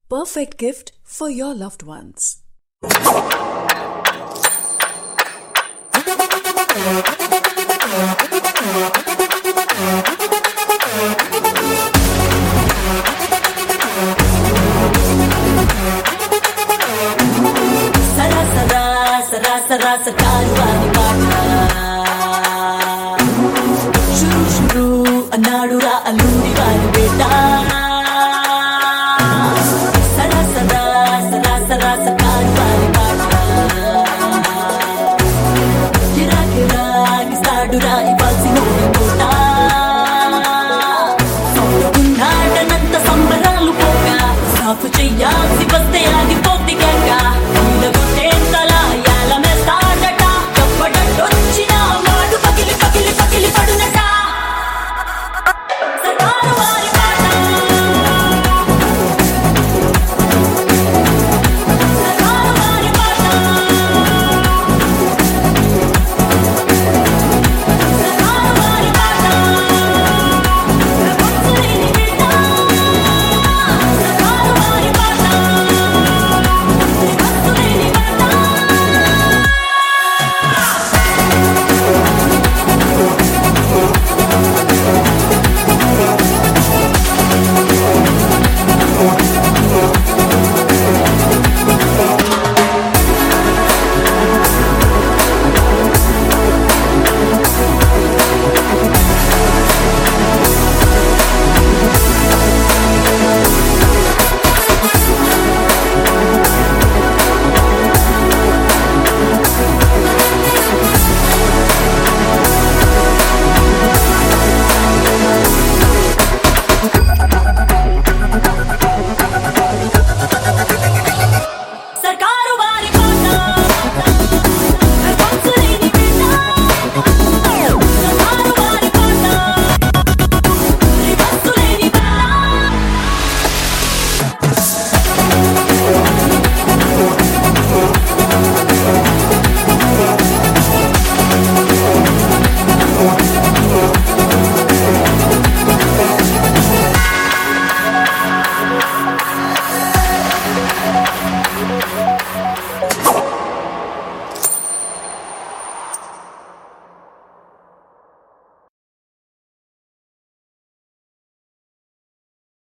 perfect gift for your loved ones. सरा सरकार वाली पाटा शुरू शुरू अनाडुरा अलूरी वाली बेटा सरा सरा सरा सरा सरकार वाली पाटा गिरा गिरा गिसाडुरा इवाल्सी नोडी कोटा సొంతకున్నాడనంత సంబరాలు పోగా సాఫ్ చెయ్యాల్సి వస్తే ఆగిపోద్ది గంగా